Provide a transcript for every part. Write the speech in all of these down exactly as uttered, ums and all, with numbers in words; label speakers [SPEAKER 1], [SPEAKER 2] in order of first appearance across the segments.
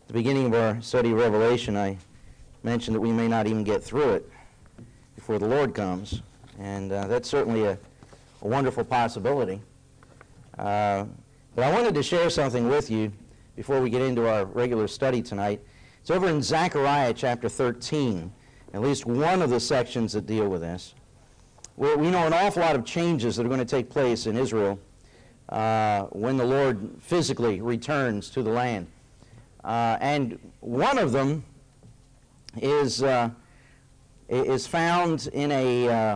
[SPEAKER 1] the beginning of our study of Revelation, I mentioned that we may not even get through it before the Lord comes, and uh, that's certainly a, a wonderful possibility. Uh, but I wanted to share something with you before we get into our regular study tonight. It's over in Zechariah chapter thirteen, at least one of the sections that deal with this, where we know an awful lot of changes that are going to take place in Israel uh, when the Lord physically returns to the land. Uh, and one of them is uh, is found in a uh,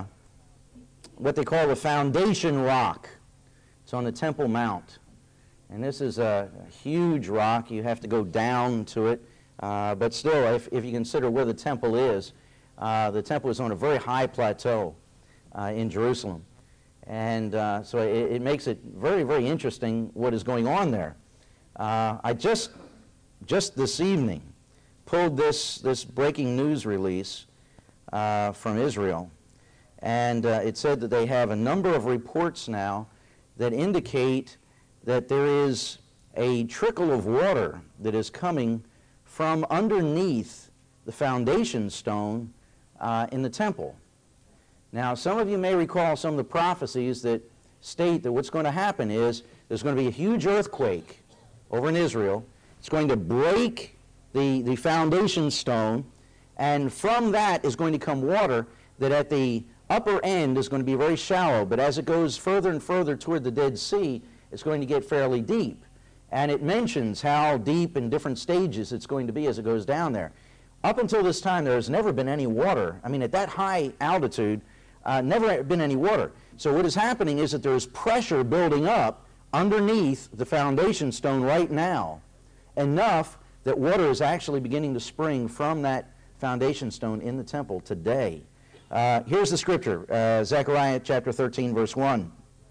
[SPEAKER 1] what they call the foundation rock. It's on the Temple Mount, and this is a huge rock. You have to go down to it, uh, but still, if, if you consider where the temple is, uh, the temple is on a very high plateau uh, in Jerusalem, and uh, so it, it makes it very, very interesting what is going on there. Uh, I just just this evening pulled this this breaking news release uh, from Israel, and uh, it said that they have a number of reports now that indicate that there is a trickle of water that is coming from underneath the foundation stone uh, in the temple. Now, some of you may recall some of the prophecies that state that what's going to happen is there's going to be a huge earthquake over in Israel. It's going to break the, the foundation stone, and from that is going to come water that at the upper end is going to be very shallow, but as it goes further and further toward the Dead Sea, it's going to get fairly deep. And it mentions how deep in different stages it's going to be as it goes down there. Up until this time, there has never been any water. I mean, at that high altitude, uh, never been any water. So what is happening is that there's pressure building up underneath the foundation stone right now, enough that water is actually beginning to spring from that foundation stone in the temple today. Uh, here's the scripture, uh, Zechariah chapter thirteen, verse one.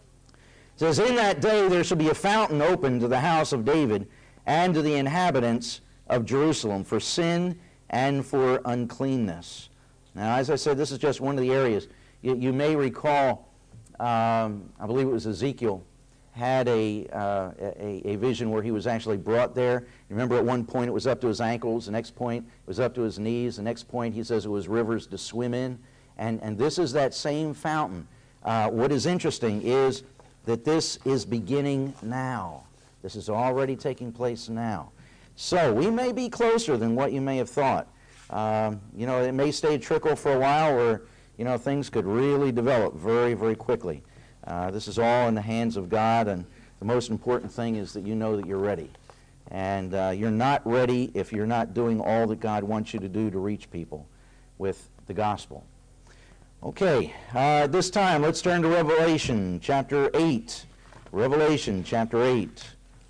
[SPEAKER 1] It says, "In that day there shall be a fountain opened to the house of David and to the inhabitants of Jerusalem for sin and for uncleanness." Now, as I said, this is just one of the areas. You, you may recall, um, I believe it was Ezekiel, had a, uh, a, a vision where he was actually brought there. Remember, at one point it was up to his ankles, the next point it was up to his knees, the next point he says it was rivers to swim in. And, and this is that same fountain. Uh, what is interesting is that this is beginning now. This is already taking place now. So we may be closer than what you may have thought. Um, you know, it may stay trickle for a while, or, you know, things could really develop very, very quickly. Uh, this is all in the hands of God, and the most important thing is that you know that you're ready. And uh, you're not ready if you're not doing all that God wants you to do to reach people with the gospel. Okay, uh, this time let's turn to Revelation chapter eight. Revelation chapter eight.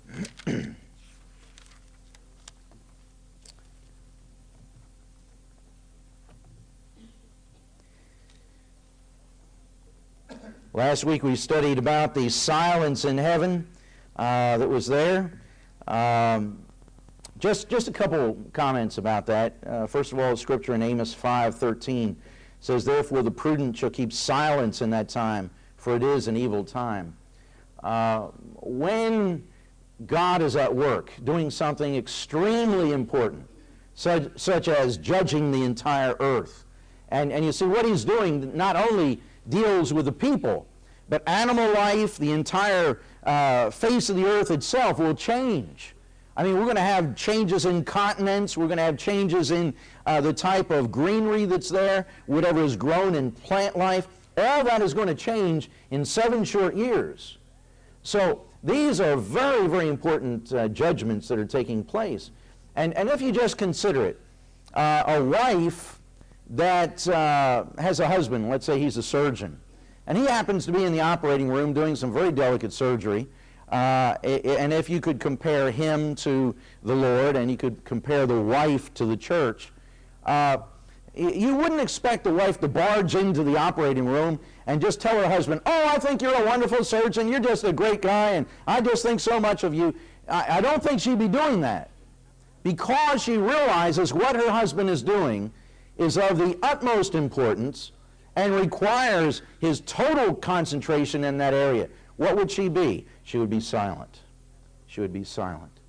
[SPEAKER 1] Last week we studied about the silence in heaven uh, that was there. Um, just, just a couple comments about that. Uh, first of all, Scripture in Amos five thirteen says, "Therefore the prudent shall keep silence in that time, for it is an evil time." Uh, when God is at work doing something extremely important, such, such as judging the entire earth, and, and you see what he's doing not only deals with the people, but animal life, the entire uh, face of the earth itself will change. I mean, we're going to have changes in continents, we're going to have changes in uh, the type of greenery that's there, whatever is grown in plant life. All that is going to change in seven short years. So these are very, very important uh, judgments that are taking place. And, and if you just consider it, uh, a wife that uh, has a husband, let's say he's a surgeon, and he happens to be in the operating room doing some very delicate surgery, uh, and if you could compare him to the Lord and you could compare the wife to the church, uh, you wouldn't expect the wife to barge into the operating room and just tell her husband, "Oh, I think you're a wonderful surgeon, you're just a great guy, and I just think so much of you." I, I don't think she'd be doing that, because she realizes what her husband is doing is of the utmost importance and requires his total concentration in that area. What would she be? She would be silent. She would be silent.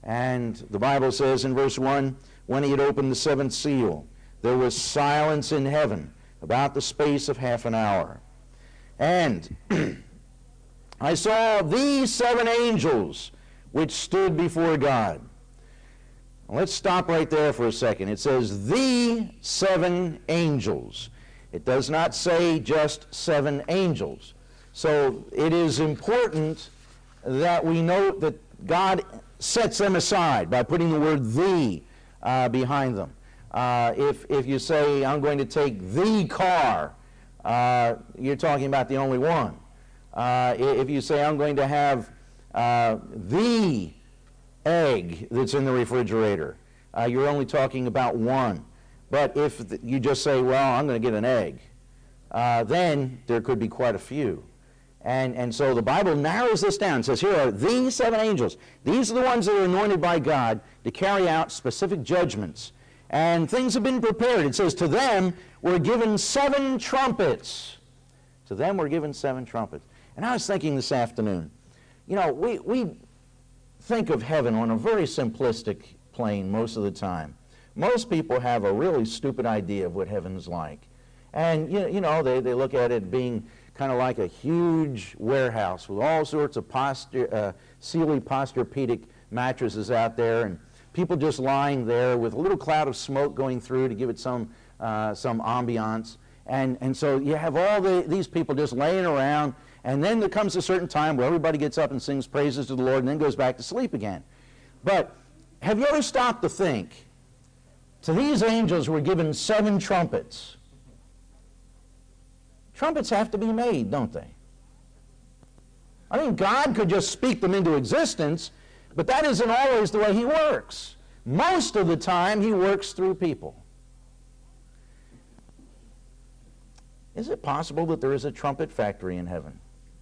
[SPEAKER 1] And the Bible says in verse one, when he had opened the seventh seal, there was silence in heaven about the space of half an hour. And I saw these seven angels which stood before God. Let's stop right there for a second. It says the seven angels. It does not say just seven angels. So it is important that we note that God sets them aside by putting the word the uh, behind them. Uh, if, if you say, I'm going to take the car, uh, you're talking about the only one. Uh, if you say, I'm going to have uh, the egg that's in the refrigerator, uh, you're only talking about one. But if th- you just say, well, I'm going to get an egg, uh, then there could be quite a few. And, and so the Bible narrows this down. It says, here are these seven angels. These are the ones that are anointed by God to carry out specific judgments. And things have been prepared. It says, to them were given seven trumpets. To them were given seven trumpets. And I was thinking this afternoon, you know, we, we think of heaven on a very simplistic plane most of the time. Most people have a really stupid idea of what heaven's like. And, you, you know, they, they look at it being kind of like a huge warehouse with all sorts of posture, uh, Sealy Posturepedic mattresses out there, and people just lying there with a little cloud of smoke going through to give it some, uh, some ambiance. And, and so you have all the, these people just laying around, and then there comes a certain time where everybody gets up and sings praises to the Lord and then goes back to sleep again. But have you ever stopped to think, to these angels were given seven trumpets. Trumpets have to be made, don't they? I mean, God could just speak them into existence, but that isn't always the way he works. Most of the time, he works through people. Is it possible that there is a trumpet factory in heaven?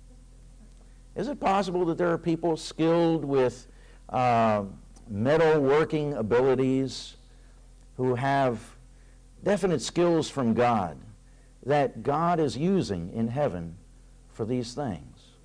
[SPEAKER 1] Is it possible that there are people skilled with uh, metal working abilities who have definite skills from God that God is using in heaven for these things?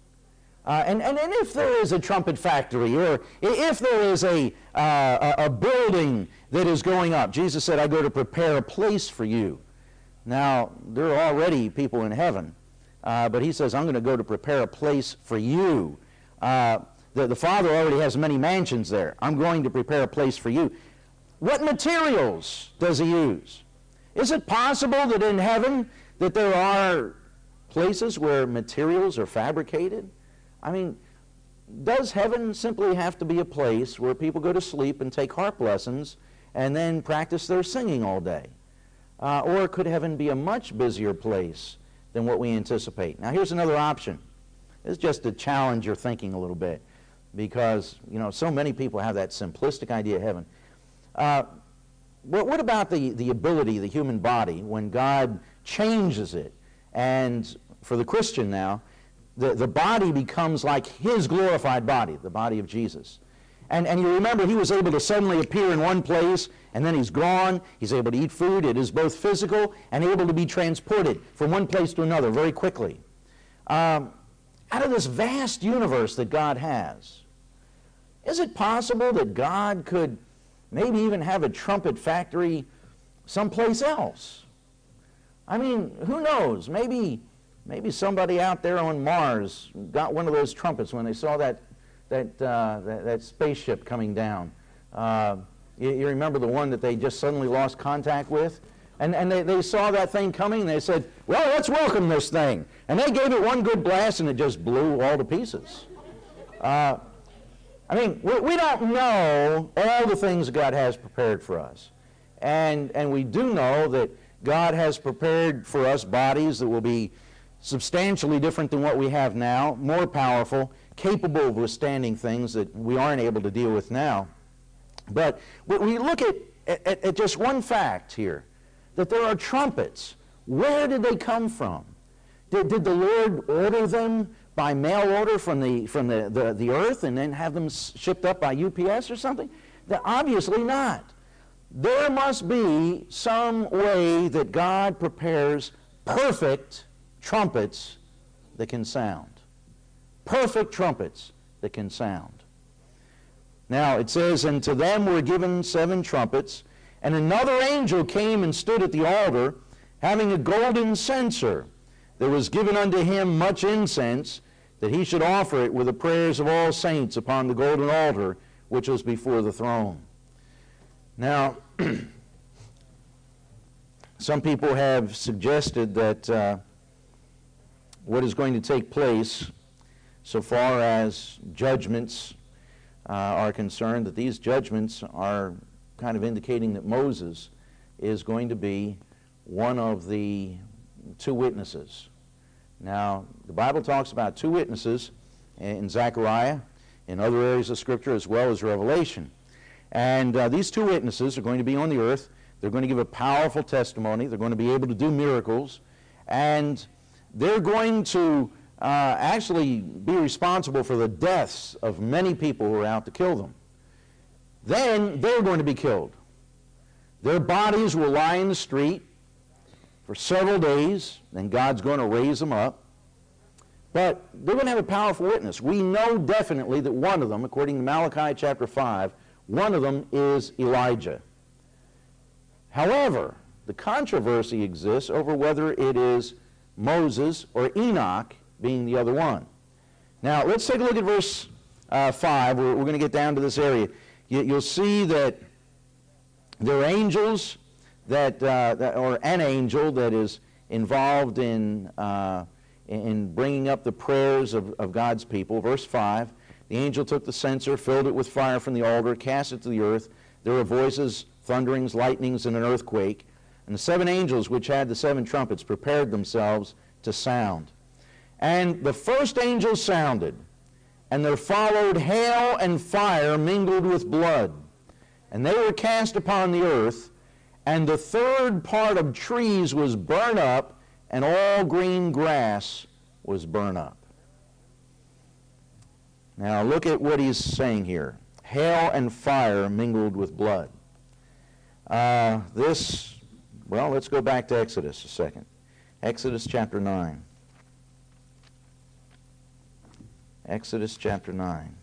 [SPEAKER 1] Uh, and, and, and if there is a trumpet factory, or if there is a, uh, a, a building that is going up, Jesus said, I go to prepare a place for you. Now, there are already people in heaven, uh, but he says, I'm going to go to prepare a place for you. Uh, the, the Father already has many mansions there. I'm going to prepare a place for you. What materials does he use? Is it possible that in heaven that there are places where materials are fabricated? I mean, does heaven simply have to be a place where people go to sleep and take harp lessons and then practice their singing all day? Uh, or could heaven be a much busier place than what we anticipate? Now, here's another option. This is just to challenge your thinking a little bit, because, you know, so many people have that simplistic idea of heaven. Uh, what, what about the, the ability of the human body when God changes it? And for the Christian now, the, the body becomes like his glorified body, the body of Jesus. And, and you remember, he was able to suddenly appear in one place, and then he's gone. He's able to eat food. It is both physical and able to be transported from one place to another very quickly. Um, out of this vast universe that God has, is it possible that God could maybe even have a trumpet factory someplace else? I mean, who knows? Maybe, maybe somebody out there on Mars got one of those trumpets when they saw that That, uh, that, that spaceship coming down. Uh, you, you remember the one that they just suddenly lost contact with? And, and they, they saw that thing coming, and they said, well, let's welcome this thing. And they gave it one good blast, and it just blew all to pieces. Uh, I mean, we, we don't know all the things God has prepared for us. And, and we do know that God has prepared for us bodies that will be substantially different than what we have now, more powerful, capable of withstanding things that we aren't able to deal with now. But we look at, at, at just one fact here, that there are trumpets. Where did they come from? Did, did the Lord order them by mail order from, the, from the, the, the earth and then have them shipped up by U P S or something? That obviously not. There must be some way that God prepares perfect trumpets that can sound. Perfect trumpets that can sound. Now it says, and to them were given seven trumpets, and another angel came and stood at the altar, having a golden censer. There was given unto him much incense, that he should offer it with the prayers of all saints upon the golden altar, which was before the throne. Now, some people have suggested that uh, what is going to take place so far as judgments uh, are concerned, that these judgments are kind of indicating that Moses is going to be one of the two witnesses. Now, the Bible talks about two witnesses in Zechariah, in other areas of Scripture, as well as Revelation. And uh, these two witnesses are going to be on the earth. They're going to give a powerful testimony. They're going to be able to do miracles. And they're going to uh, actually be responsible for the deaths of many people who are out to kill them. Then they're going to be killed. Their bodies will lie in the street for several days, then God's going to raise them up. But they're going to have a powerful witness. We know definitely that one of them, according to Malachi chapter five, one of them is Elijah. However, the controversy exists over whether it is Moses or Enoch being the other one. Now, let's take a look at verse uh, five. We're, we're going to get down to this area. You, you'll see that there are angels that, uh, that, or an angel that is involved in, uh, in bringing up the prayers of, of God's people. Verse five, the angel took the censer, filled it with fire from the altar, cast it to the earth. There were voices, thunderings, lightnings, and an earthquake. And the seven angels which had the seven trumpets prepared themselves to sound. And the first angel sounded, and there followed hail and fire mingled with blood. And they were cast upon the earth, and the third part of trees was burned up, and all green grass was burned up. Now look at what he's saying here. Hail and fire mingled with blood. Uh, this, well, let's go back to Exodus a second. Exodus chapter nine. Exodus chapter nine.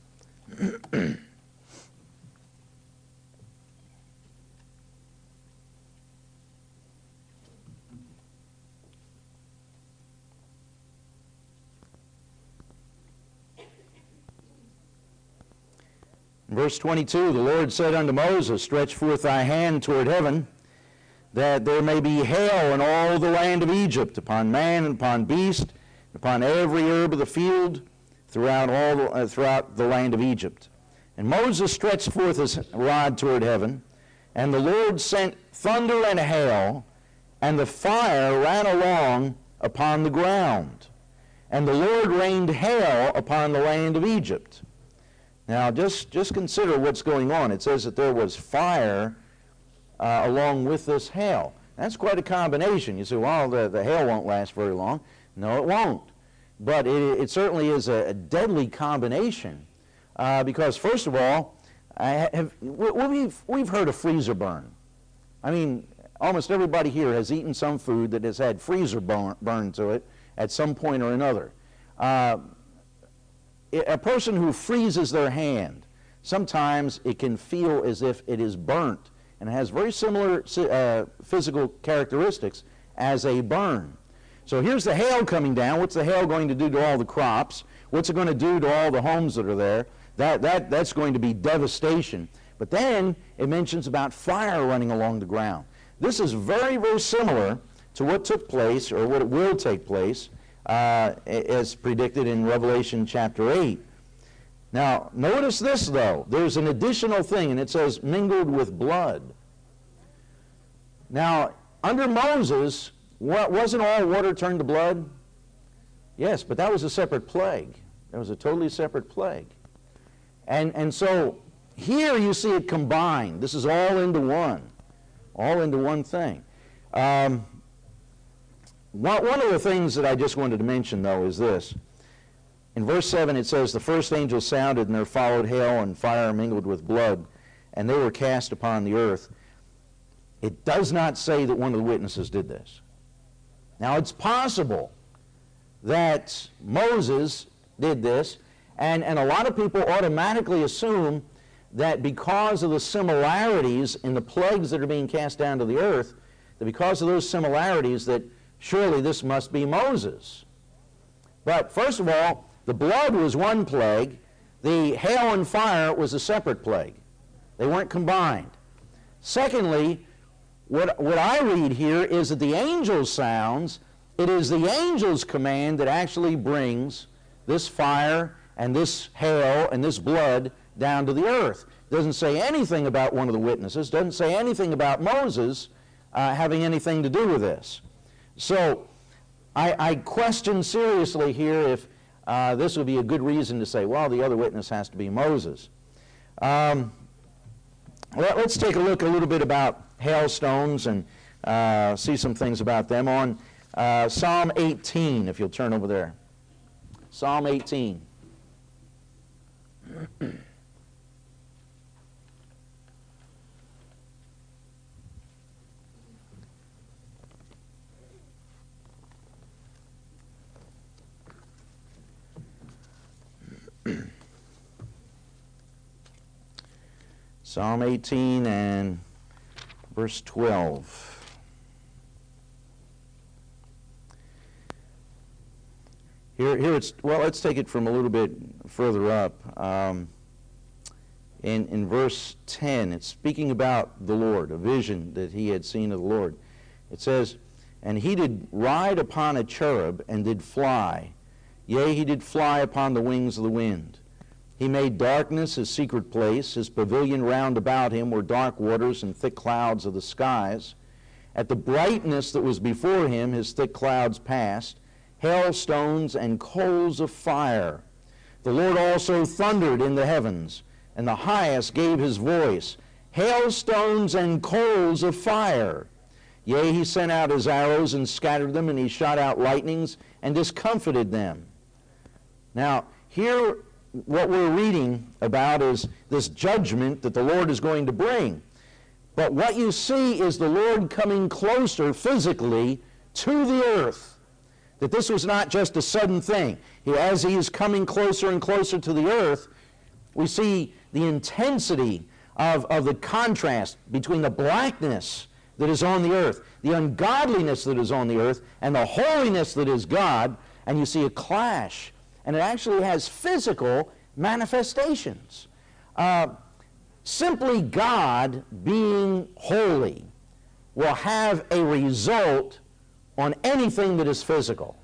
[SPEAKER 1] Verse twenty-two, the Lord said unto Moses, stretch forth thy hand toward heaven, that there may be hail in all the land of Egypt, upon man and upon beast, and upon every herb of the field, throughout all the, uh, throughout the land of Egypt. And Moses stretched forth his rod toward heaven, and the Lord sent thunder and hail, and the fire ran along upon the ground. And the Lord rained hail upon the land of Egypt. Now, just, just consider what's going on. It says that there was fire uh, along with this hail. That's quite a combination. You say, well, the, the hail won't last very long. No, it won't. But it, it certainly is a, a deadly combination uh, because, first of all, I have, we've, we've heard of freezer burn. I mean, almost everybody here has eaten some food that has had freezer burn, burn to it at some point or another. Uh, A person who freezes their hand, sometimes it can feel as if it is burnt, and it has very similar uh, physical characteristics as a burn. So here's the hail coming down. What's the hail going to do to all the crops? What's it going to do to all the homes that are there? That, that, that's going to be devastation. But then it mentions about fire running along the ground. This is very, very similar to what took place, or what it will take place, Uh, as predicted in Revelation chapter eight. Now, notice this, though. There's an additional thing, and it says, mingled with blood. Now, under Moses, what, wasn't all water turned to blood? Yes, but that was a separate plague. That was a totally separate plague. And, and so, here you see it combined. This is all into one. All into one thing. Um, One of the things that I just wanted to mention, though, is this. In verse seven, it says, the first angel sounded, and there followed hail and fire mingled with blood, and they were cast upon the earth. It does not say that one of the witnesses did this. Now, it's possible that Moses did this, and, and a lot of people automatically assume that because of the similarities in the plagues that are being cast down to the earth, that because of those similarities that surely this must be Moses. But first of all, the blood was one plague. The hail and fire was a separate plague. They weren't combined. Secondly, what, what I read here is that the angel sounds. It is the angel's command that actually brings this fire and this hail and this blood down to the earth. It doesn't say anything about one of the witnesses. Doesn't say anything about Moses uh, having anything to do with this. So I, I question seriously here if uh, this would be a good reason to say, well, the other witness has to be Moses. Um, let, let's take a look a little bit about hailstones and uh, see some things about them on uh, Psalm eighteen, if you'll turn over there. Psalm eighteen. Psalm eighteen and verse twelve. Here, here it's, well, let's take it from a little bit further up. Um, in, in verse ten, it's speaking about the Lord, a vision that he had seen of the Lord. It says, "And he did ride upon a cherub, and did fly. Yea, he did fly upon the wings of the wind. He made darkness his secret place. His pavilion round about him were dark waters and thick clouds of the skies. At the brightness that was before him his thick clouds passed, hailstones and coals of fire. The Lord also thundered in the heavens, and the highest gave his voice, hailstones and coals of fire. Yea, he sent out his arrows and scattered them, and he shot out lightnings and discomfited them." Now, here what we're reading about is this judgment that the Lord is going to bring. But what you see is the Lord coming closer physically to the earth. That this was not just a sudden thing. He, as he is coming closer and closer to the earth, we see the intensity of, of the contrast between the blackness that is on the earth, the ungodliness that is on the earth, and the holiness that is God, and you see a clash. And it actually has physical manifestations. Uh, simply God being holy will have a result on anything that is physical.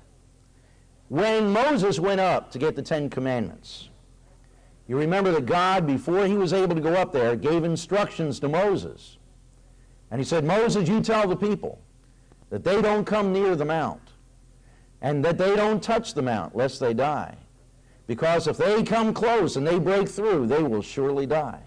[SPEAKER 1] When Moses went up to get the Ten Commandments, you remember that God, before he was able to go up there, gave instructions to Moses. And he said, "Moses, you tell the people that they don't come near the mount, and that they don't touch the mount, lest they die. Because if they come close and they break through, they will surely die."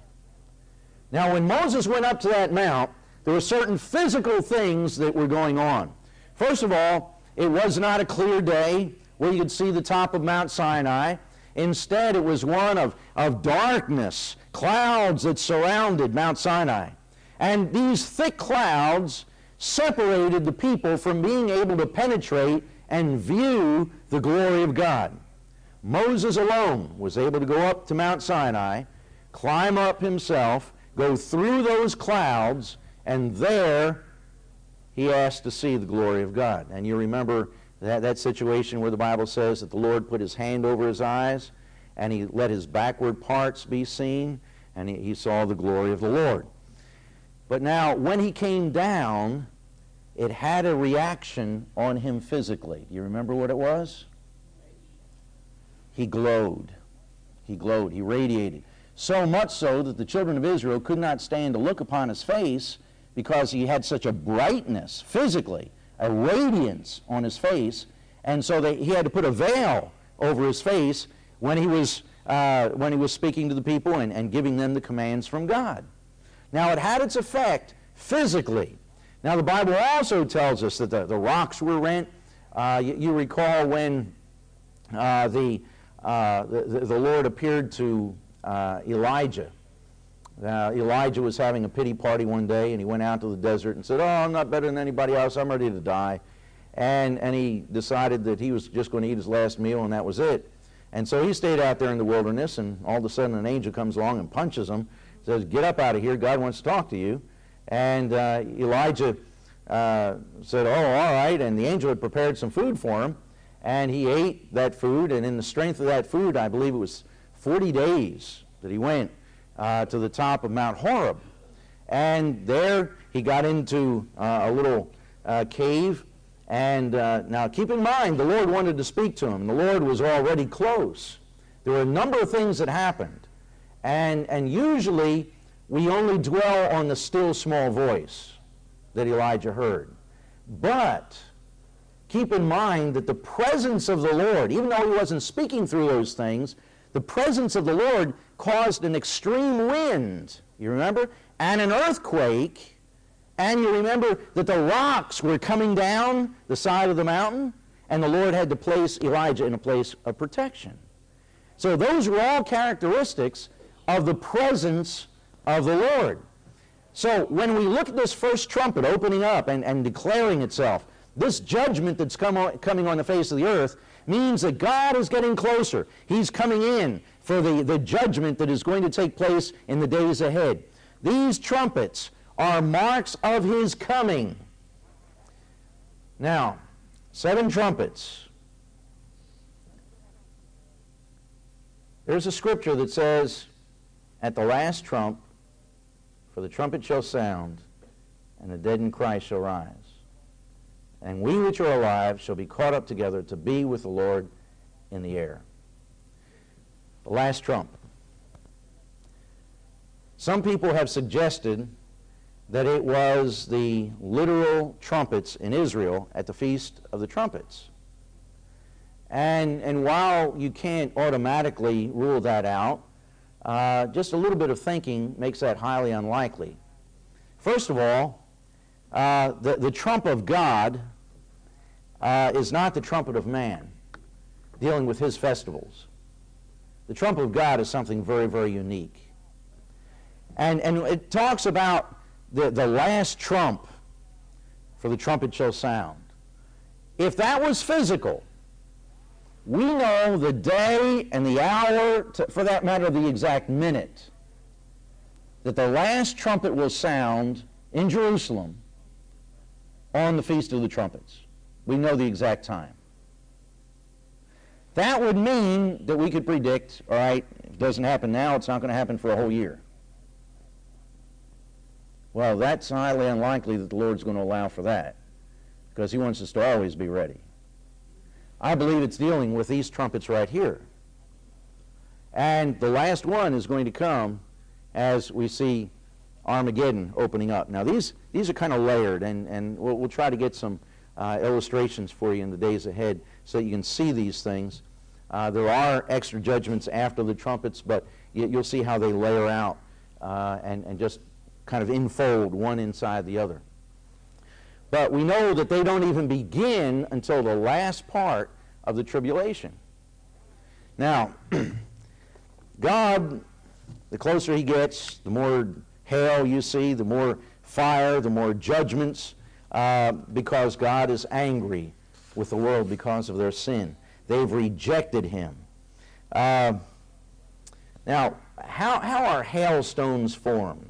[SPEAKER 1] Now, when Moses went up to that mount, there were certain physical things that were going on. First of all, it was not a clear day where you could see the top of Mount Sinai. Instead, it was one of, of darkness, clouds that surrounded Mount Sinai. And these thick clouds separated the people from being able to penetrate and view the glory of God. Moses alone was able to go up to Mount Sinai, climb up himself, go through those clouds, and there he asked to see the glory of God. And you remember that, that situation where the Bible says that the Lord put his hand over his eyes, and he let his backward parts be seen, and he, he saw the glory of the Lord. But now, when he came down, it had a reaction on him physically. Do you remember what it was? He glowed. He glowed. He radiated. So much so that the children of Israel could not stand to look upon his face because he had such a brightness physically, a radiance on his face, and so they, he had to put a veil over his face when he was, uh, when he was speaking to the people and, and giving them the commands from God. Now, it had its effect physically. Now, the Bible also tells us that the, the rocks were rent. Uh, you, you recall when uh, the, uh, the, the Lord appeared to uh, Elijah. Uh, Elijah was having a pity party one day, and he went out to the desert and said, "Oh, I'm not better than anybody else. I'm ready to die." And, and he decided that he was just going to eat his last meal, and that was it. And so he stayed out there in the wilderness, and all of a sudden an angel comes along and punches him says, get up out of here, God wants to talk to you. And uh, Elijah uh, said, oh, all right, and the angel had prepared some food for him, and he ate that food, and in the strength of that food, I believe it was forty days that he went uh, to the top of Mount Horeb. And there he got into uh, a little uh, cave, and uh, now keep in mind, the Lord wanted to speak to him. The Lord was already close. There were a number of things that happened, and, and usually we only dwell on the still small voice that Elijah heard. But keep in mind that the presence of the Lord, even though he wasn't speaking through those things, the presence of the Lord caused an extreme wind, you remember, and an earthquake, and you remember that the rocks were coming down the side of the mountain, and the Lord had to place Elijah in a place of protection. So those were all characteristics of the presence of the Lord. So when we look at this first trumpet opening up and, and declaring itself, this judgment that's come on, coming on the face of the earth means that God is getting closer. He's coming in for the, the judgment that is going to take place in the days ahead. These trumpets are marks of his coming. Now, seven trumpets. There's a scripture that says, at the last trump, for the trumpet shall sound, and the dead in Christ shall rise. And we which are alive shall be caught up together to be with the Lord in the air. The last trump. Some people have suggested that it was the literal trumpets in Israel at the Feast of the Trumpets. And, and while you can't automatically rule that out, uh, just a little bit of thinking makes that highly unlikely. First of all, uh, the, the trump of God uh, is not the trumpet of man, dealing with his festivals. The trump of God is something very, very unique. And, and it talks about the, the last trump, for the trumpet shall sound. If that was physical, we know the day and the hour, to, for that matter, the exact minute, that the last trumpet will sound in Jerusalem on the Feast of the Trumpets. We know the exact time. That would mean that we could predict, all right, if it doesn't happen now, it's not going to happen for a whole year. Well, that's highly unlikely that the Lord's going to allow for that, because he wants us to always be ready. I believe it's dealing with these trumpets right here. And the last one is going to come as we see Armageddon opening up. Now, these, these are kind of layered, and, and we'll, we'll try to get some uh, illustrations for you in the days ahead so that you can see these things. Uh, there are extra judgments after the trumpets, but you, you'll see how they layer out uh, and, and just kind of infold one inside the other. But we know that they don't even begin until the last part of the tribulation. Now, God, the closer he gets, the more hail you see, the more fire, the more judgments, uh, because God is angry with the world because of their sin. They've rejected him. Uh, now, how, how are hailstones formed?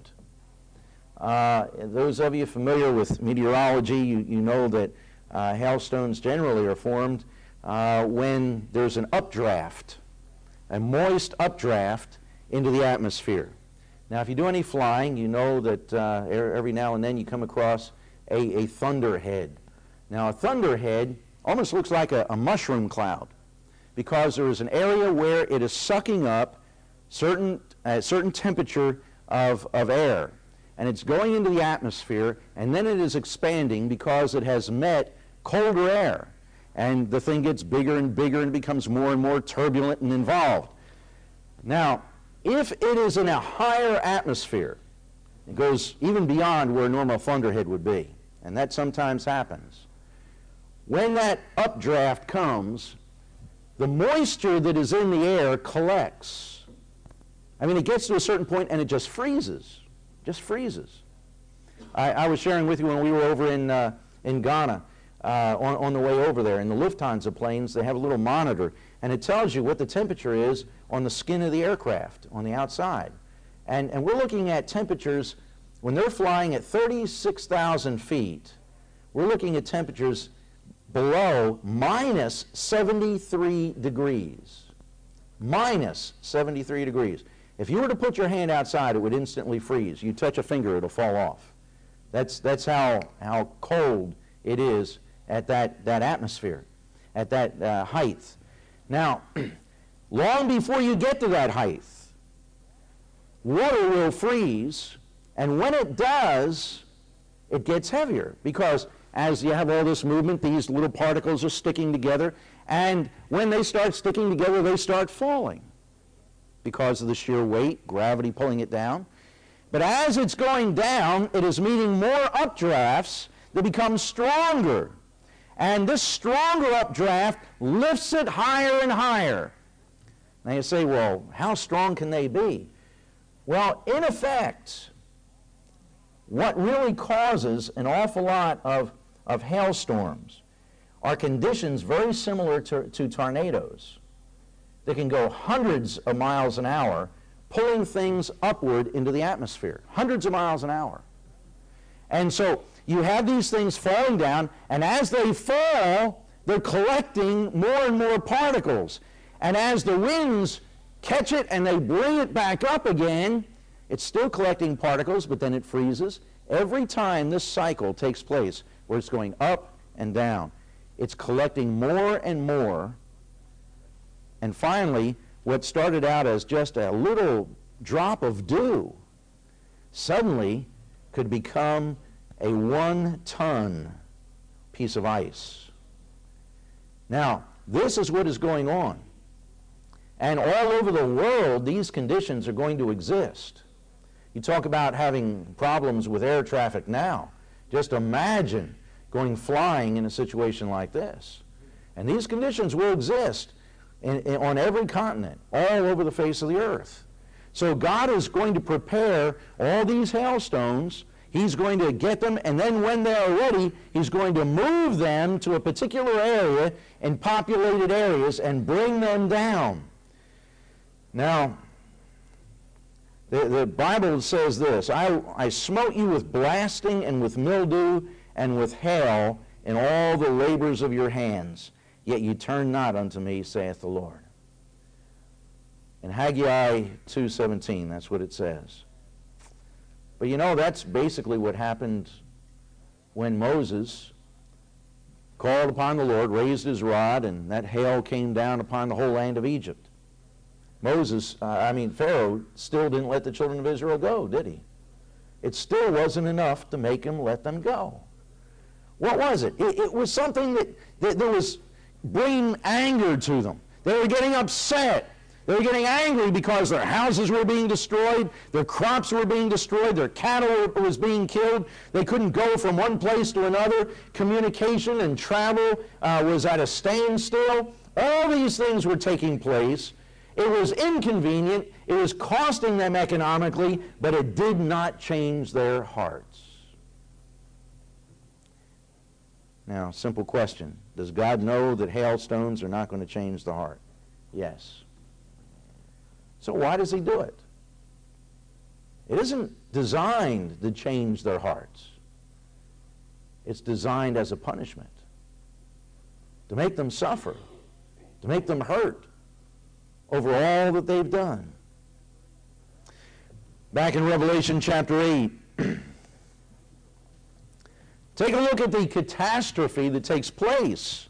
[SPEAKER 1] Uh, those of you familiar with meteorology, you, you know that uh, hailstones generally are formed uh, when there's an updraft, a moist updraft into the atmosphere. Now, if you do any flying, you know that uh, every now and then you come across a, a thunderhead. Now, a thunderhead almost looks like a, a mushroom cloud because there is an area where it is sucking up certain, a certain temperature of, of air. And it's going into the atmosphere, and then it is expanding because it has met colder air. And the thing gets bigger and bigger and becomes more and more turbulent and involved. Now, if it is in a higher atmosphere, it goes even beyond where a normal thunderhead would be, and that sometimes happens. When that updraft comes, the moisture that is in the air collects. I mean, it gets to a certain point and it just freezes. Just freezes. I, I was sharing with you when we were over in, uh, in Ghana, uh, on, on the way over there, in the Lufthansa planes, they have a little monitor, and it tells you what the temperature is on the skin of the aircraft, on the outside. And, and we're looking at temperatures, when they're flying at thirty-six thousand feet, we're looking at temperatures below minus seventy-three degrees. Minus seventy-three degrees. If you were to put your hand outside, it would instantly freeze. You touch a finger, it'll fall off. That's, that's how, how cold it is at that, that atmosphere, at that uh, height. Now, long before you get to that height, water will freeze, and when it does, it gets heavier, because as you have all this movement, these little particles are sticking together, and when they start sticking together, they start falling because of the sheer weight, gravity pulling it down. But as it's going down, it is meeting more updrafts that become stronger. And this stronger updraft lifts it higher and higher. Now you say, well, how strong can they be? Well, in effect, what really causes an awful lot of, of hailstorms are conditions very similar to, to tornadoes. They can go hundreds of miles an hour, pulling things upward into the atmosphere, hundreds of miles an hour. And so you have these things falling down, and as they fall, they're collecting more and more particles. And as the winds catch it and they bring it back up again, it's still collecting particles, but then it freezes. Every time this cycle takes place, where it's going up and down, it's collecting more and more. And finally, what started out as just a little drop of dew suddenly could become a one-ton piece of ice. Now, this is what is going on. And all over the world, these conditions are going to exist. You talk about having problems with air traffic now. Just imagine going flying in a situation like this. And these conditions will exist in, in, on every continent, all over the face of the earth. So God is going to prepare all these hailstones. He's going to get them, and then when they're ready, He's going to move them to a particular area in populated areas and bring them down. Now, the, the Bible says this, I, I smote you with blasting and with mildew and with hail in all the labors of your hands, yet you turn not unto me, saith the Lord. In Haggai two seventeen, that's what it says. But you know, that's basically what happened when Moses called upon the Lord, raised his rod, and that hail came down upon the whole land of Egypt. Moses, uh, I mean, Pharaoh still didn't let the children of Israel go, did he? It still wasn't enough to make him let them go. What was it? It, it was something that, that, that was bringing anger to them. They were getting upset. They were getting angry because their houses were being destroyed, their crops were being destroyed, their cattle was being killed. They couldn't go from one place to another. Communication and travel uh, was at a standstill. All these things were taking place. It was inconvenient. It was costing them economically, but it did not change their hearts. Now, simple question. Does God know that hailstones are not going to change the heart? Yes. So why does He do it? It isn't designed to change their hearts. It's designed as a punishment, to make them suffer, to make them hurt over all that they've done. Back in Revelation chapter eight, take a look at the catastrophe that takes place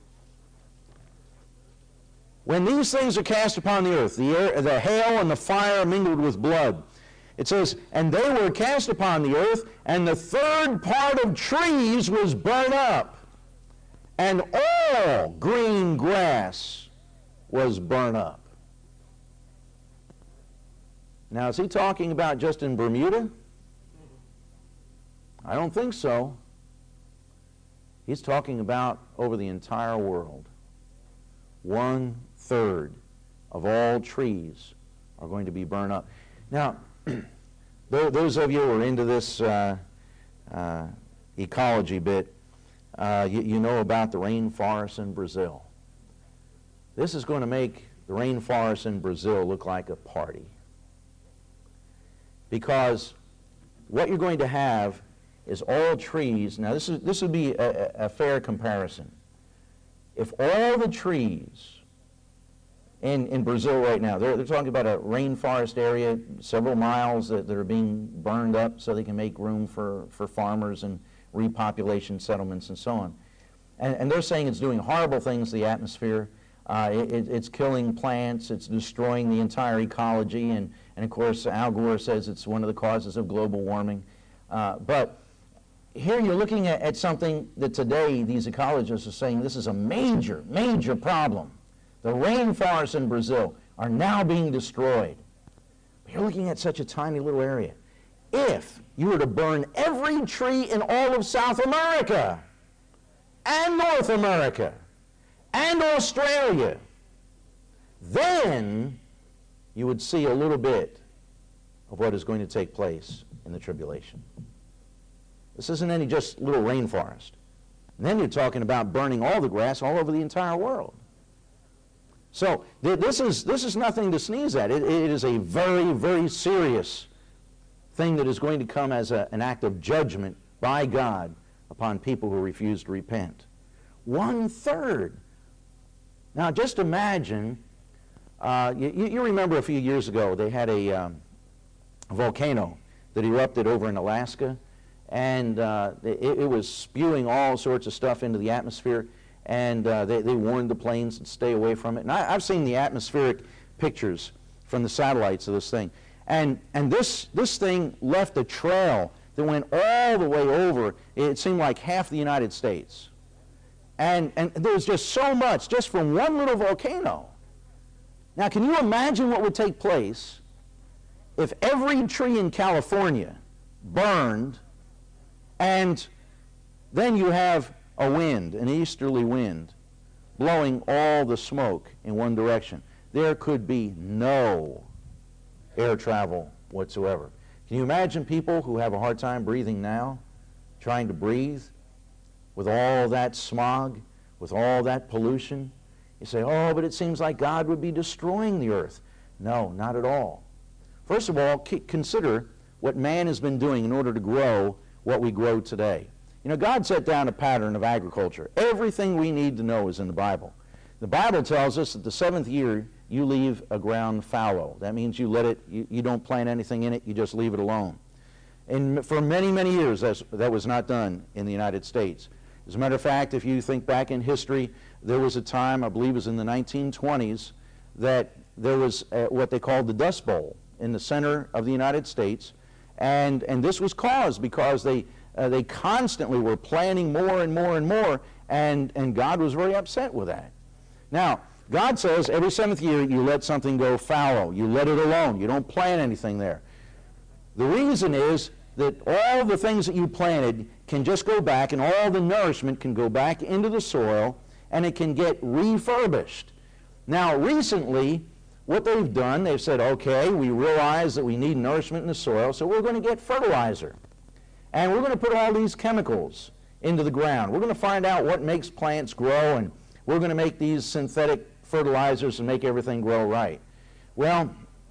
[SPEAKER 1] when these things are cast upon the earth, the, air, the hail and the fire mingled with blood. It says, and they were cast upon the earth, and the third part of trees was burnt up, and all green grass was burnt up. Now, is he talking about just in Bermuda? I don't think so. He's talking about over the entire world. One third of all trees are going to be burned up. Now, those of you who are into this uh, uh, ecology bit, uh, you, you know about the rainforests in Brazil. This is going to make the rainforests in Brazil look like a party. because what you're going to have is all trees. Now, this is this would be a, a fair comparison. If all the trees in, in Brazil right now, they're, they're talking about a rainforest area, several miles that, that are being burned up so they can make room for, for farmers and repopulation settlements and so on. And, and they're saying it's doing horrible things to the atmosphere. Uh, it, it's killing plants, it's destroying the entire ecology, and, and of course Al Gore says it's one of the causes of global warming. Uh, but here you're looking at, at something that today these ecologists are saying this is a major, major problem. The rainforests in Brazil are now being destroyed. But you're looking at such a tiny little area. If you were to burn every tree in all of South America and North America and Australia, then you would see a little bit of what is going to take place in the tribulation. This isn't any just little rainforest. And then you're talking about burning all the grass all over the entire world. So th this is this is nothing to sneeze at. It, it is a very, very serious thing that is going to come as a, an act of judgment by God upon people who refuse to repent. One third. Now, just imagine. Uh, you, you remember a few years ago they had a, um, a volcano that erupted over in Alaska, and uh, it, it was spewing all sorts of stuff into the atmosphere. And uh, they, they warned the planes to stay away from it. And I, I've seen the atmospheric pictures from the satellites of this thing. And, and this, this thing left a trail that went all the way over, it seemed like half the United States. And, and there was just so much, just from one little volcano. Now, can you imagine what would take place if every tree in California burned, and then you have a wind, an easterly wind, blowing all the smoke in one direction? There could be no air travel whatsoever. Can you imagine people who have a hard time breathing now, trying to breathe with all that smog, with all that pollution? You say, oh, but it seems like God would be destroying the earth. No, not at all. First of all, consider what man has been doing in order to grow what we grow today. You know, God set down a pattern of agriculture. Everything we need to know is in the Bible. The Bible tells us that the seventh year you leave a ground fallow. That means you let it, you, you don't plant anything in it, you just leave it alone. And for many, many years that's, that was not done in the United States. As a matter of fact, if you think back in history, there was a time, I believe it was in the nineteen twenties, that there was uh, what they called the Dust Bowl in the center of the United States. And, and this was caused because they Uh, they constantly were planning more and more and more, and, and God was very upset with that. Now, God says every seventh year you let something go fallow. You let it alone. You don't plant anything there. The reason is that all the things that you planted can just go back, and all the nourishment can go back into the soil, and it can get refurbished. Now, recently, what they've done, they've said, okay, we realize that we need nourishment in the soil, so we're going to get fertilizer. And we're going to put all these chemicals into the ground. We're going to find out what makes plants grow, and we're going to make these synthetic fertilizers and make everything grow right. Well,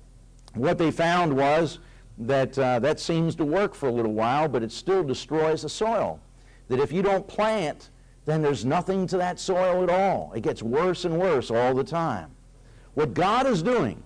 [SPEAKER 1] what they found was that uh, that seems to work for a little while, but it still destroys the soil. That if you don't plant, then there's nothing to that soil at all. It gets worse and worse all the time. What God is doing,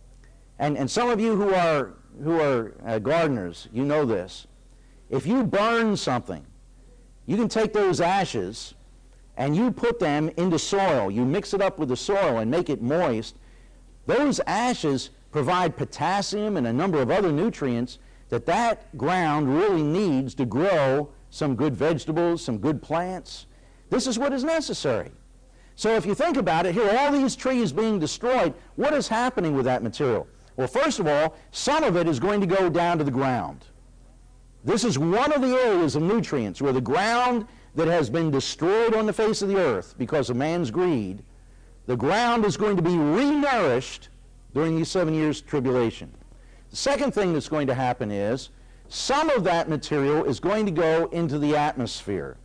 [SPEAKER 1] and, and some of you who are, who are uh, gardeners, you know this. If you burn something, you can take those ashes and you put them into soil. You mix it up with the soil and make it moist. Those ashes provide potassium and a number of other nutrients that that ground really needs to grow some good vegetables, some good plants. This is what is necessary. So if you think about it, here all these trees being destroyed, what is happening with that material? Well, first of all, some of it is going to go down to the ground. This is one of the areas of nutrients where the ground that has been destroyed on the face of the earth because of man's greed, the ground is going to be renourished during these seven years tribulation. The second thing that's going to happen is some of that material is going to go into the atmosphere.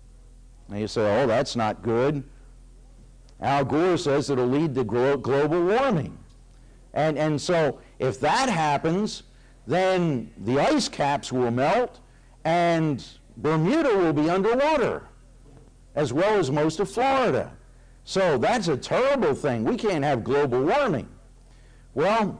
[SPEAKER 1] Now you say, oh, that's not good. Al Gore says it'll lead to glo- global warming. And, and so if that happens,
[SPEAKER 2] then the ice caps will melt and Bermuda will be underwater, as well as most of Florida. So that's a terrible thing. We can't have global warming. Well,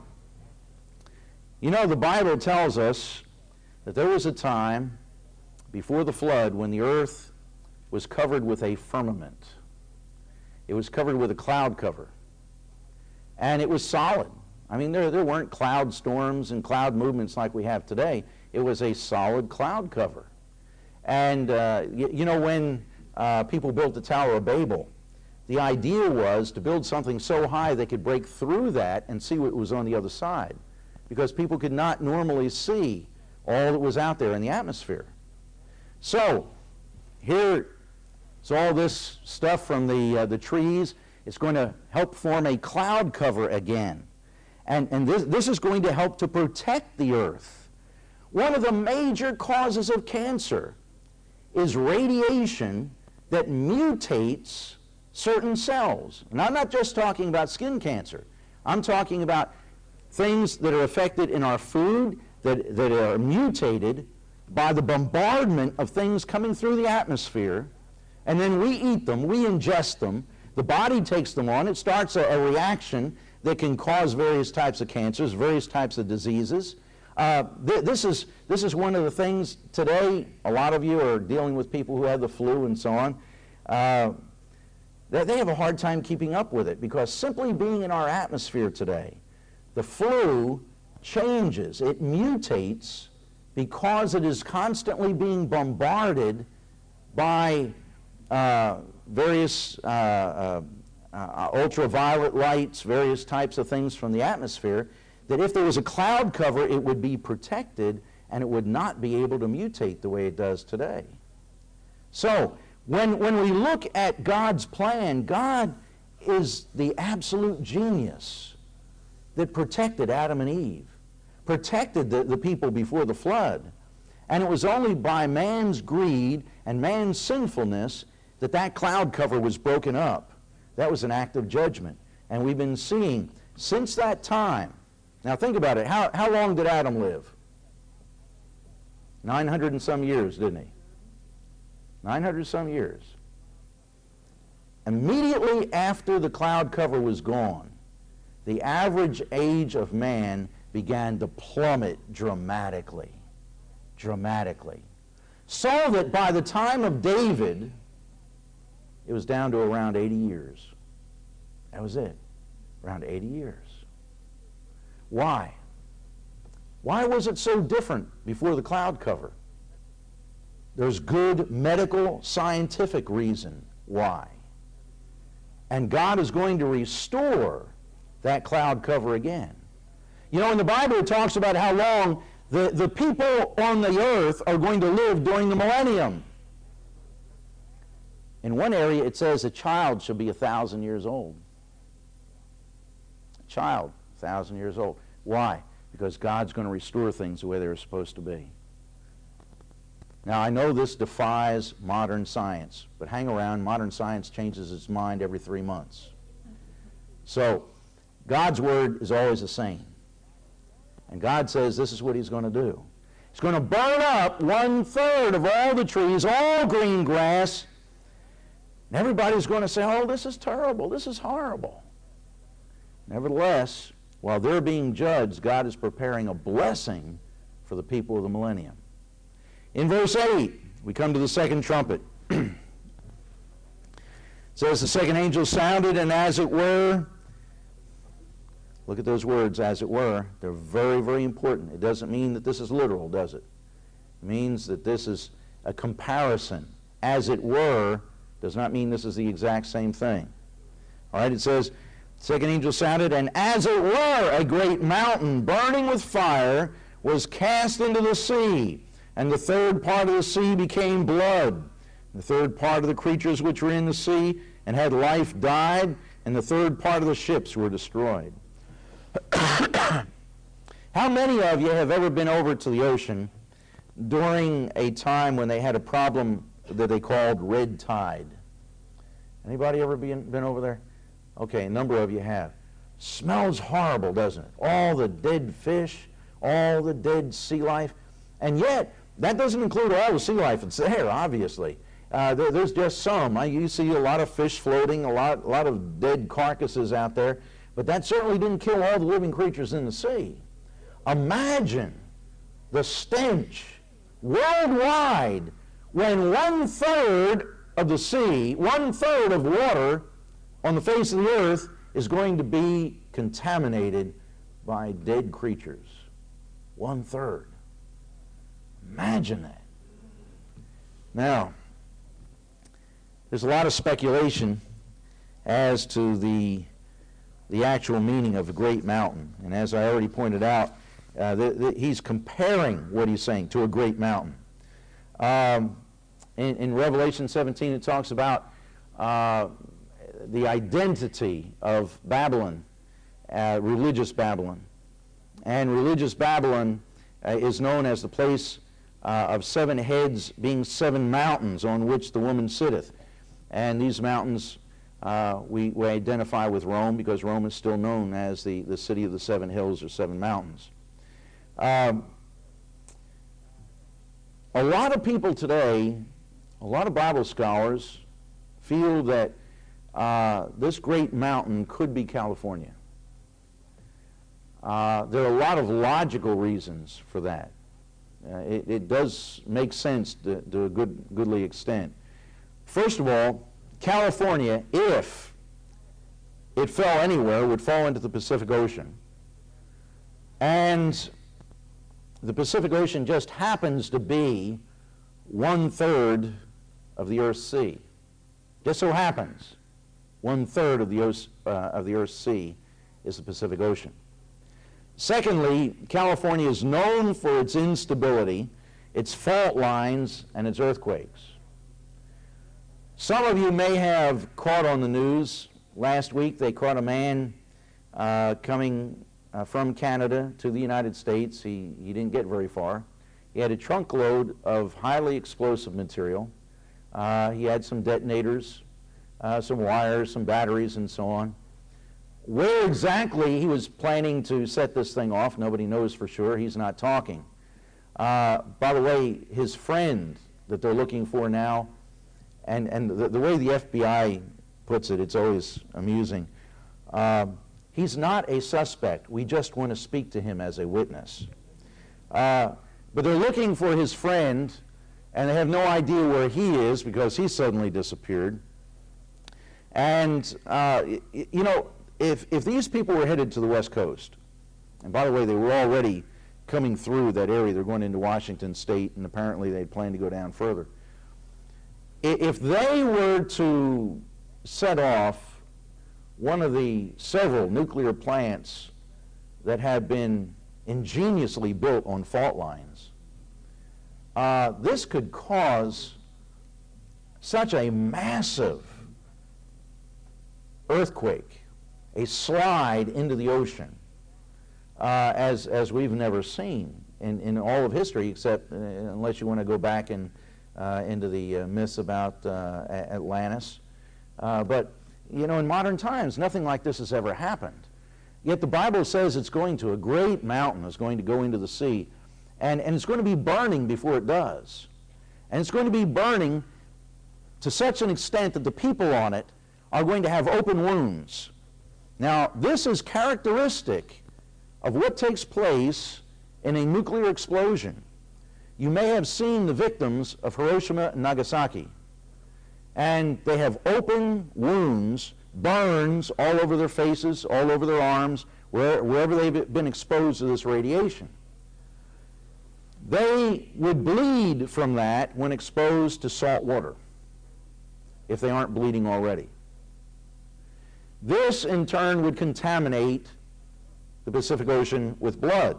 [SPEAKER 2] you know, the Bible tells us that there was a time before the flood when the earth was covered with a firmament. It was covered with a cloud cover. And it was solid. I mean, there, there weren't cloud storms and cloud movements like we have today. It was a solid cloud cover. And, uh, you, you know, when uh, people built the Tower of Babel, the idea was to build something so high they could break through that and see what was on the other side, because people could not normally see all that was out there in the atmosphere. So, here is all this stuff from the, uh, the trees. It's going to help form a cloud cover again. And, and this, this is going to help to protect the earth. One of the major causes of cancer is radiation that mutates certain cells. And I'm not just talking about skin cancer. I'm talking about things that are affected in our food that, that are mutated by the bombardment of things coming through the atmosphere, and then we eat them, we ingest them, the body takes them on, it starts a, a reaction that can cause various types of cancers, various types of diseases. Uh, th this is, this is one of the things today, a lot of you are dealing with people who have the flu and so on. Uh, they, they have a hard time keeping up with it, because simply being in our atmosphere today, the flu changes, it mutates, because it is constantly being bombarded by uh, various uh, uh, uh, ultraviolet lights, various types of things from the atmosphere, that if there was a cloud cover, it would be protected and it would not be able to mutate the way it does today. So, when, when we look at God's plan, God is the absolute genius that protected Adam and Eve, protected the, the people before the flood. And it was only by man's greed and man's sinfulness that that cloud cover was broken up. That was an act of judgment. And we've been seeing since that time. Now think about it. How, how long did Adam live? nine hundred and some years, didn't he? nine hundred and some years. Immediately after the cloud cover was gone, the average age of man began to plummet dramatically. Dramatically. So that by the time of David, it was down to around eighty years. That was it. Around eighty years. Why? Why was it so different before the cloud cover? There's good medical, scientific reason why. And God is going to restore that cloud cover again. You know, in the Bible it talks about how long the, the people on the earth are going to live during the millennium. In one area it says a child shall be a thousand years old. A child, a thousand years old. Why? Because God's going to restore things the way they're supposed to be. Now, I know this defies modern science, but hang around. Modern science changes its mind every three months. So, God's word is always the same. And God says this is what he's going to do. He's going to burn up one-third of all the trees, all green grass, and everybody's going to say, oh, this is terrible, this is horrible. Nevertheless, while they're being judged, God is preparing a blessing for the people of the millennium. In verse eight, we come to the second trumpet. It says, the second angel sounded, and as it were, look at those words, as it were. They're very, very important. It doesn't mean that this is literal, does it? It means that this is a comparison. As it were does not mean this is the exact same thing. All right, it says, second angel sounded, and as it were, a great mountain burning with fire was cast into the sea, and the third part of the sea became blood. The third part of the creatures which were in the sea and had life died, and the third part of the ships were destroyed. How many of you have ever been over to the ocean during a time when they had a problem that they called red tide? Anybody ever been, been over there? Okay, a number of you have. Smells horrible, doesn't it? All the dead fish, all the dead sea life. And yet, that doesn't include all the sea life that's there, obviously. Uh, there, there's just some. I, you see a lot of fish floating, a lot, a lot of dead carcasses out there, but that certainly didn't kill all the living creatures in the sea. Imagine the stench worldwide when one-third of the sea, one-third of water on the face of the earth is going to be contaminated by dead creatures. One-third. Imagine that. Now, there's a lot of speculation as to the, the actual meaning of the great mountain. And as I already pointed out, uh, the, the, he's comparing what he's saying to a great mountain. Um, in, in Revelation seventeen, it talks about uh, the identity of Babylon, uh, religious Babylon. And religious Babylon uh, is known as the place uh, of seven heads, being seven mountains on which the woman sitteth. And these mountains uh, we, we identify with Rome, because Rome is still known as the, the city of the seven hills or seven mountains. Um, a lot of people today, a lot of Bible scholars, feel that uh, this great mountain could be California. Uh, there are a lot of logical reasons for that. Uh, it, it does make sense to, to a good, goodly extent. First of all, California, if it fell anywhere, would fall into the Pacific Ocean. And the Pacific Ocean just happens to be one-third of the Earth's sea. Just so happens, one-third of the Earth's, uh, of the Earth's sea is the Pacific Ocean. Secondly, California is known for its instability, its fault lines, and its earthquakes. Some of you may have caught on the news, last week they caught a man uh, coming uh, from Canada to the United States. He, he didn't get very far. He had a trunk load of highly explosive material. Uh, he had some detonators, uh, some wires, some batteries, and so on. Where exactly he was planning to set this thing off, nobody knows for sure. He's not talking. Uh, by the way, his friend that they're looking for now, and, and the, the way the F B I puts it, it's always amusing. Uh, he's not a suspect. We just want to speak to him as a witness. Uh, but they're looking for his friend, and they have no idea where he is because he suddenly disappeared. And, uh, y you know, If, if these people were headed to the West Coast, and by the way, they were already coming through that area, they're going into Washington State, and apparently they planned to go down further. If they were to set off one of the several nuclear plants that have been ingeniously built on fault lines, uh, this could cause such a massive earthquake, a slide into the ocean, uh, as, as we've never seen in, in all of history, except uh, unless you want to go back and, uh, into the uh, myths about uh, Atlantis. Uh, but, you know, in modern times, nothing like this has ever happened. Yet the Bible says it's going to, a great mountain is going to go into the sea, and, and it's going to be burning before it does. And it's going to be burning to such an extent that the people on it are going to have open wounds. Now, this is characteristic of what takes place in a nuclear explosion. You may have seen the victims of Hiroshima and Nagasaki, and they have open wounds, burns all over their faces, all over their arms, where, wherever they've been exposed to this radiation. They would bleed from that when exposed to salt water, if they aren't bleeding already. This, in turn, would contaminate the Pacific Ocean with blood.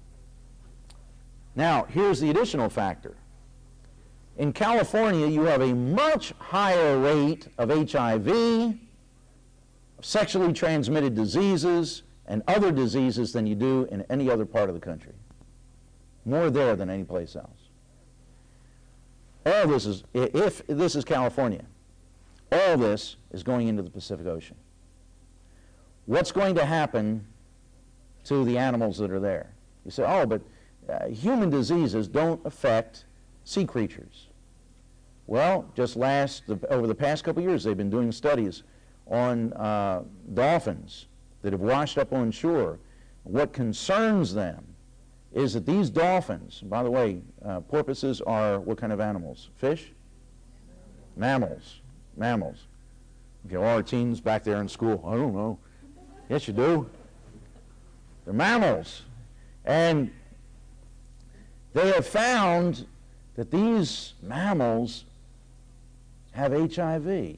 [SPEAKER 2] Now, here's the additional factor. In California, you have a much higher rate of H I V, sexually transmitted diseases, and other diseases than you do in any other part of the country. More there than any place else. All this is, if this is California, all this is going into the Pacific Ocean. What's going to happen to the animals that are there? You say, oh, but uh, human diseases don't affect sea creatures. Well, just last, over the past couple of years, they've been doing studies on uh, dolphins that have washed up on shore. What concerns them is that these dolphins, by the way, uh, porpoises are what kind of animals? Fish? Mammals. Mammals. Okay, all our teens back there in school, I don't know. Yes, you do. They're mammals. And they have found that these mammals have H I V.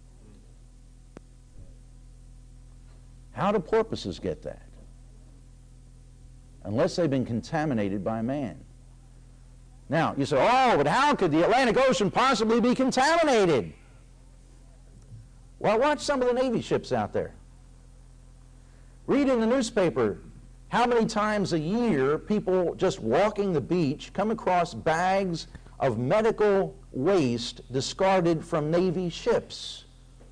[SPEAKER 2] How do porpoises get that? Unless they've been contaminated by man. Now, you say, oh, but how could the Atlantic Ocean possibly be contaminated? Well, watch some of the Navy ships out there. Read in the newspaper how many times a year people just walking the beach come across bags of medical waste discarded from Navy ships.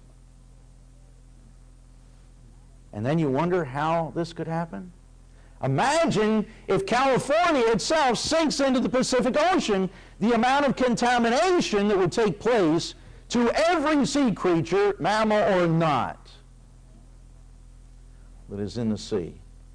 [SPEAKER 2] And then you wonder how this could happen? Imagine if California itself sinks into the Pacific Ocean, the amount of contamination that would take place to every sea creature, mammal or not, that is in the sea.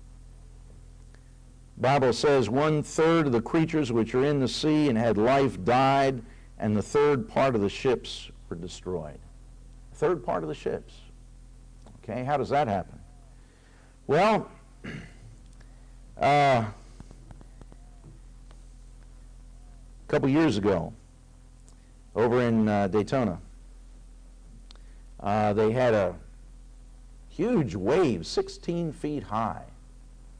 [SPEAKER 2] The Bible says one third of the creatures which are in the sea and had life died, and the third part of the ships were destroyed. A third part of the ships. Okay, how does that happen? Well, uh, a couple years ago, over in uh, Daytona, uh, they had a huge wave, sixteen feet high,